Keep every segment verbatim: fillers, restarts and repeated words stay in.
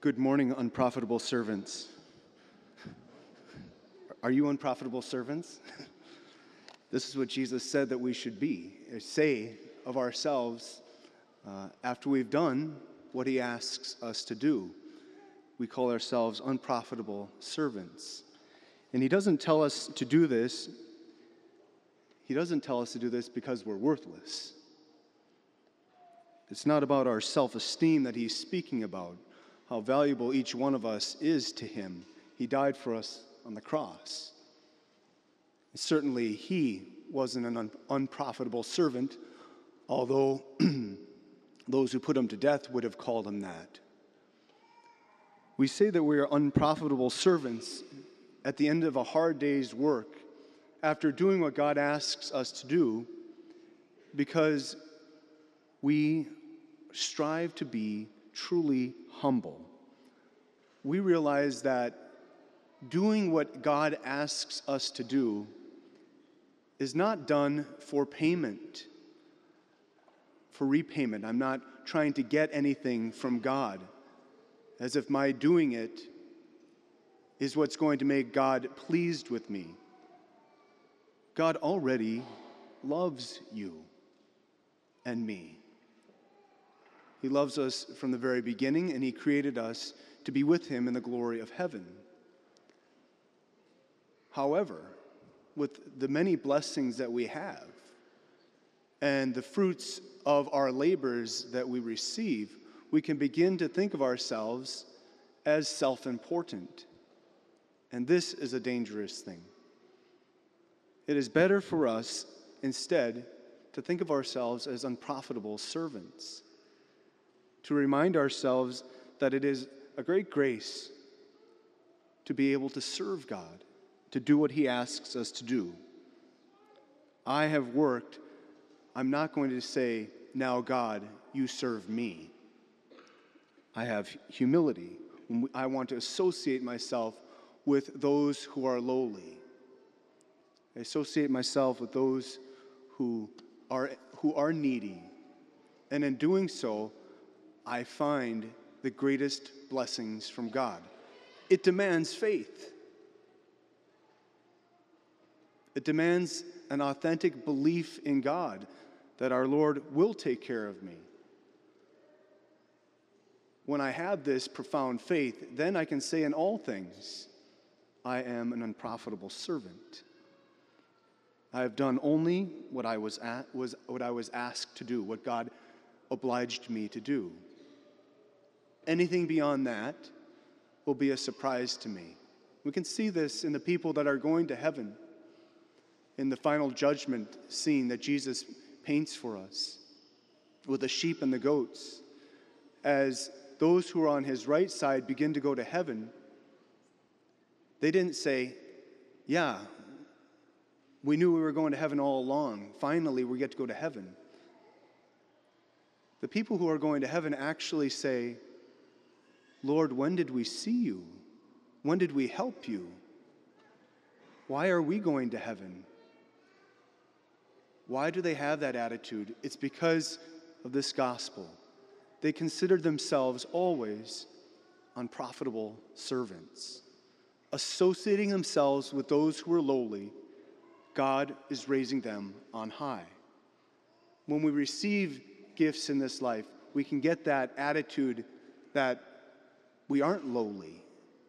Good morning, unprofitable servants. Are you unprofitable servants? This is what Jesus said that we should be, or say of ourselves uh, after we've done what he asks us to do. We call ourselves unprofitable servants. And he doesn't tell us to do this, he doesn't tell us to do this because we're worthless. It's not about our self-esteem that he's speaking about, how valuable each one of us is to him. He died for us on the cross. Certainly, he wasn't an un- unprofitable servant, although those who put him to death would have called him that. We say that we are unprofitable servants at the end of a hard day's work, after doing what God asks us to do, because we strive to be truly humble. We realize that doing what God asks us to do is not done for payment, for repayment. I'm not trying to get anything from God, as if my doing it is what's going to make God pleased with me. God already loves you and me. He loves us from the very beginning, and he created us to be with him in the glory of heaven. However, with the many blessings that we have and the fruits of our labors that we receive, we can begin to think of ourselves as self-important. And this is a dangerous thing. It is better for us, instead, to think of ourselves as unprofitable servants, to remind ourselves that it is a great grace to be able to serve God, to do what he asks us to do. I have worked. I'm not going to say, now God, you serve me. I have humility. I want to associate myself with those who are lowly. I associate myself with those who are, who are needy. And in doing so, I find the greatest blessings from God. It demands faith. It demands an authentic belief in God that our Lord will take care of me. When I have this profound faith, then I can say in all things, I am an unprofitable servant. I have done only what I was, at, was what I was asked to do, what God obliged me to do. Anything beyond that will be a surprise to me. We can see this in the people that are going to heaven, in the final judgment scene that Jesus paints for us, with the sheep and the goats. As those who are on his right side begin to go to heaven, they didn't say, yeah, we knew we were going to heaven all along. Finally, we get to go to heaven. The people who are going to heaven actually say, Lord, when did we see you? When did we help you? Why are we going to heaven? Why do they have that attitude? It's because of this gospel. They considered themselves always unprofitable servants. Associating themselves with those who are lowly, God is raising them on high. When we receive gifts in this life, we can get that attitude that we aren't lowly.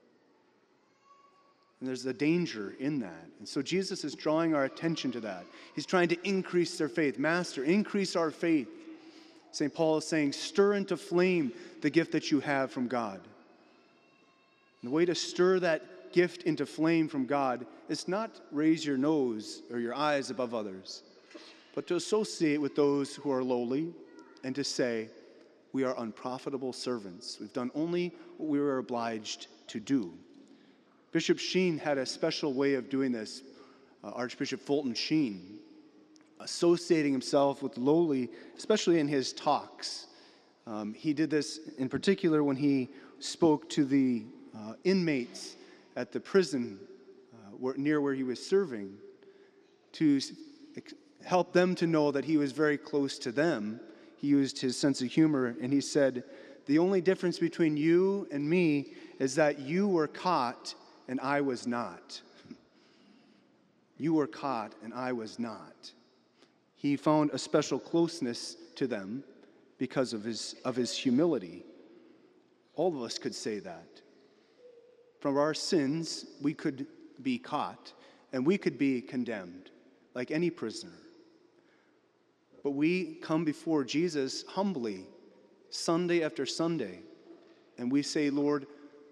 And there's a danger in that. And so Jesus is drawing our attention to that. He's trying to increase their faith. Master, increase our faith. Saint Paul is saying, stir into flame the gift that you have from God. And the way to stir that gift into flame from God is not raise your nose or your eyes above others, but to associate with those who are lowly and to say, we are unprofitable servants. We've done only what we were obliged to do. Bishop Sheen had a special way of doing this, uh, Archbishop Fulton Sheen, associating himself with the lowly, especially in his talks. Um, he did this in particular when he spoke to the uh, inmates at the prison uh, where, near where he was serving, to ex- help them to know that he was very close to them. He used his sense of humor, and he said The only difference between you and me is that you were caught and I was not. You were caught and I was not. He found a special closeness to them because of his, of his humility. All of us could say that. From our sins, we could be caught and we could be condemned like any prisoner. But we come before Jesus humbly, Sunday after Sunday, and we say, Lord,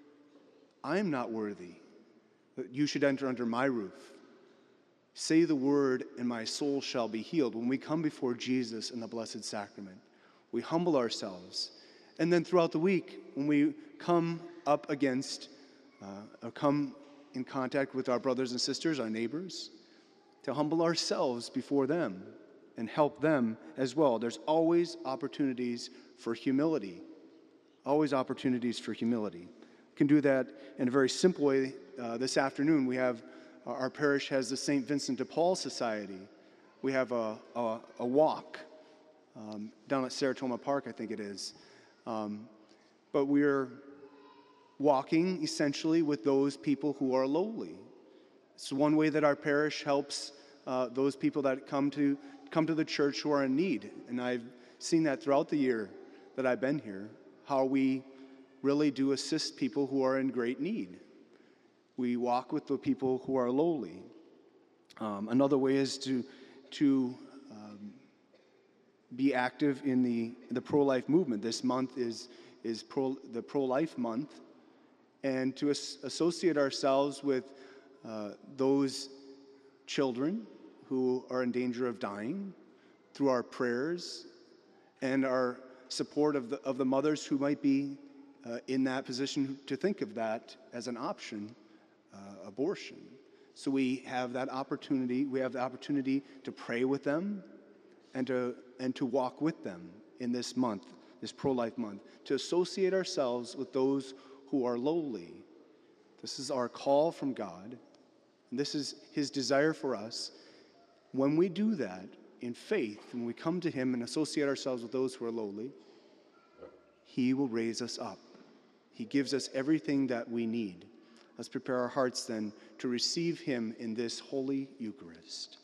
I am not worthy that you should enter under my roof. Say the word, and my soul shall be healed. When we come before Jesus in the Blessed Sacrament, we humble ourselves. And then throughout the week, when we come up against, uh, or come in contact with our brothers and sisters, our neighbors, to humble ourselves before them and help them as well. There's always opportunities for humility. Always opportunities for humility. We can do that in a very simple way. Uh, this afternoon, we have our parish has the Saint Vincent de Paul Society. We have a, a, a walk um, down at Saratoga Park, I think it is. Um, but we're walking essentially with those people who are lowly. It's one way that our parish helps uh, those people that come to come to the church who are in need. And I've seen that throughout the year that I've been here, how we really do assist people who are in great need. We walk with the people who are lowly. Um, another way is to, to um, be active in the, the pro-life movement. This month is, is pro, the pro-life month, and to as, associate ourselves with uh, those children who are in danger of dying through our prayers and our support of the, of the mothers who might be uh, in that position to think of that as an option. Uh, abortion. So we have that opportunity, we have the opportunity to pray with them and to, and to walk with them in this month, this pro-life month, to associate ourselves with those who are lowly. This is our call from God, and this is his desire for us. When we do that in faith, when we come to him and associate ourselves with those who are lowly, he will raise us up. He gives us everything that we need. Let's prepare our hearts then to receive him in this Holy Eucharist.